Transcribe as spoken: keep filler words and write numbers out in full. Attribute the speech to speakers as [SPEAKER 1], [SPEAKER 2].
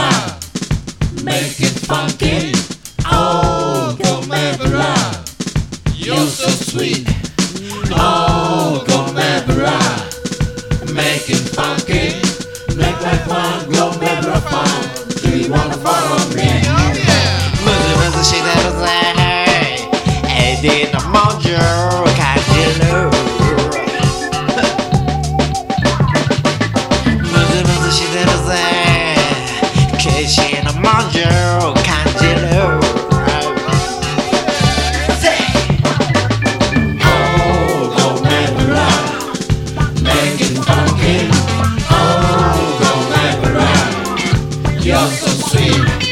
[SPEAKER 1] ride, make it funky. Oh, come and ride, you're so sweet. Oh, come and ride, make it funky. Make like fun, go and have fun. Do you wanna follow me? Oh yeah.
[SPEAKER 2] ムズムズしてるぜ エーディー の文字を感じるムズムズしてるぜ ケーシー の文字を感じる
[SPEAKER 1] Oh, go and ride, make it funky. Oh, go and ride, you're so sweet.